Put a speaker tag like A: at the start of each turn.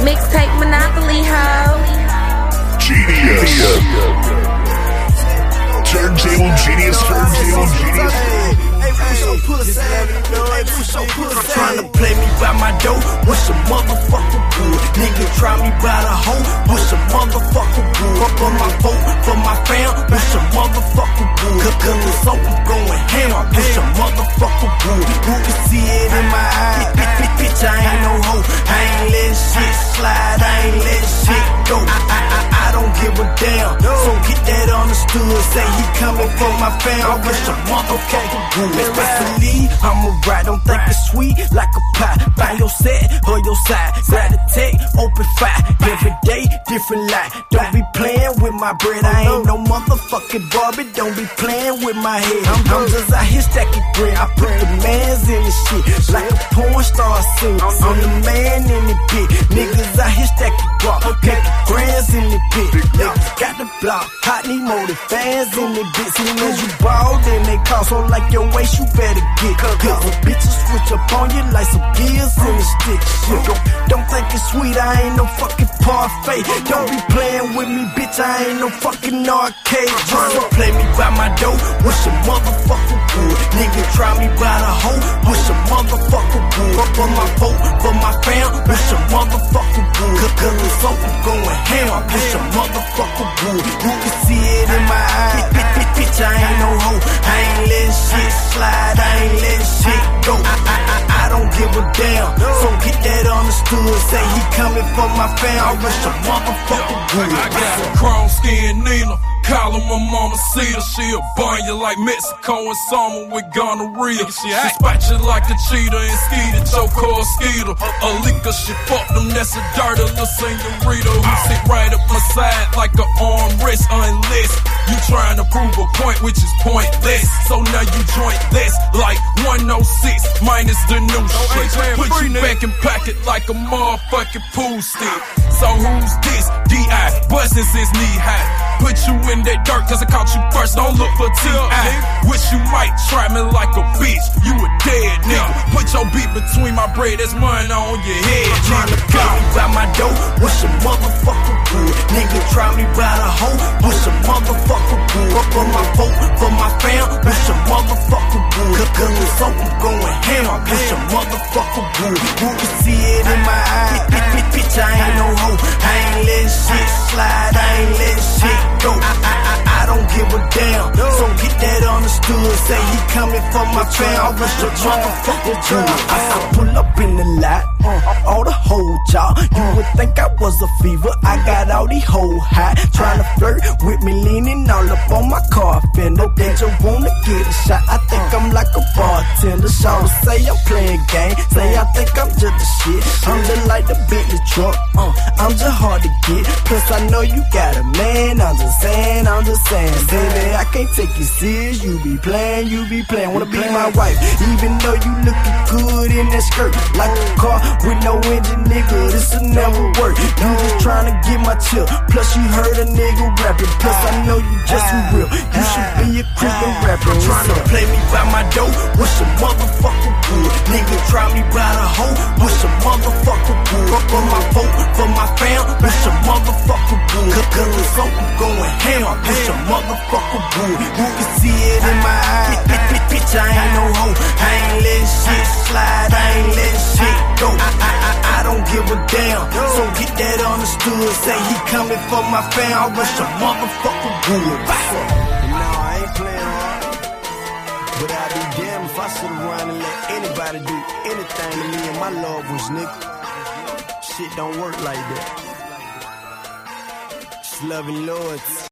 A: Mixtape Monopoly, ho.
B: Genius. Turntable Genius.
C: Tryna play me by my dough, what's a motherfucker good? Nigga try me by the hoe, what's a motherfucker good? For my vote, for my fam, what's a motherfucker good? Cause it's open going ham, what's a motherfucker good? You can see it in my eyes, bitch I ain't no hoe. I ain't let shit slide, I ain't let shit go. I don't give a damn, so get that understood. Say he coming for my fam, what's a motherfucker good? Especially, I'ma ride, don't think it's sweet like a pie. Find your set or your side, grab the tech, open fire. Every day, different light. Don't be playing with my bread, I ain't no motherfucking Barbie. Don't be playing with my head. I'm just out here stacking bread. I put the mans in the shit like a porn star scene. I'm the man in the pit. Niggas out here stacking guap, making grands in the pit. Niggas got the block, hot need more than fans in the bitch. Soon as you ball, then they call. So like your waist, you better get. Cause a bitch will switch up on you like some gears in the stick. Shit. Don't think it's sweet, I ain't no fucking parfait. Don't be playing with me, bitch, I ain't no fucking arcade. Tryna play me by my dough, what's a motherfucker good? Nigga try me by the hoe, what's a motherfucker good? For my vote, for my fam, what's a motherfucker good? Cause it's open going ham, what's a motherfucker good? You can see it in my eyes, bitch, I ain't no hoe. I ain't let shit slide, I ain't let shit go. I don't give a damn, so get that understood. Say he coming for my fam, I wish a motherfucker good.
D: I got a chrome skin Nina, call her my mama Cedar. She'll burn you like Mexico and summer with gonorrhea. She spot you like a cheetah and skeeter, choke her skeeter. A liquor, she fuck them, that's a dirty little senorita who sit right up my side like an armrest. Unless you trying to prove a point, which is pointless. So now you jointless like 106 minus the new shit. Put you back in pocket like a motherfucking pool stick. So who's this? D.I. bustin' since knee high. Put you in that dirt cause I caught you first, don't look for T.I. Wish you might try me like a bitch, you a dead nigga. Put your beat between my bread, that's money on your head.
C: Tryna play me by my dough, what's a motherfucker good? Nigga try me by the hoe, what's a motherfucker good? For my vote, for my fam, what's a motherfucker good? Cause it's open going ham, what's a motherfucker good? You can see it in my eyes, bitch I ain't no hoe. I ain't let shit slide, I ain't let shit go. I don't give a damn, so get that understood. Say he coming for my fam, I wish a motherfucker good. I pull up in the lot, all the whole y'all. You would think I was a fever, I got all these whole high. Tryna flirt with me, leaning all up on my car fender. They just wanna get a shot, I think I'm like a bartender. Shout say I'm playing game, say I think I'm just the shit. I'm just like the Bentley truck, I'm just hard to get. Plus I know you got a man, I'm just saying, baby, I can't take you serious. You be playing, wanna be my wife, even though you looking good in that skirt. Like a car with no engine, nigga, this'll never work. You just tryna get my chill, plus you heard a nigga rapping. Plus I know you just real, you should be a creepin' rapper. Tryna play me by my dough, what's a motherfucker good? Nigga try me by the hoe, what's a motherfucker good? For my vote, for my fam, what's a motherfucker good? Cause it's open going ham, what's a motherfucker good? You can see it in my eyes, bitch I ain't no hoe. I ain't let shit slide, I ain't let shit go. I don't give a damn, so get that understood. Say he coming for my fam, I wish a motherfucker good.
E: Nah, I ain't playing hard, but I'd be damned if I sit around and let anybody do anything to me and my loved ones, nigga. Shit don't work like that. Just loving loyalty.